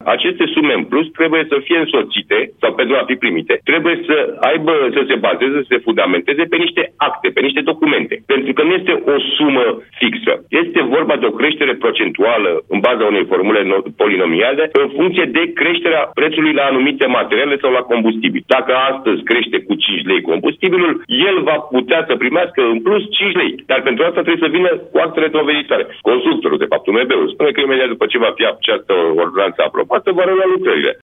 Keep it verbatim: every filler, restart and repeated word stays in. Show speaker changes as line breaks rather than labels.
aceste sume în plus trebuie să fie însoțite, sau pentru a fi primite, trebuie să aibă, să se bazeze, să se fundamenteze pe niște acte, pe niște documente. Pentru că nu este o sumă fixă. Este vorba de o creștere procentuală în baza unei formule polinomiale în funcție de creșterea prețului la anumite materiale sau la combustibil. Dacă astăzi crește cu cinci lei combustibilul, el va putea să primească în plus cinci lei. Dar pentru asta trebuie să vină cu actele doveditoare. Constructorul, de fapt, U M B-ul, spune că imediat după ce va fi această ordonanță aprobată, va relua lucrările.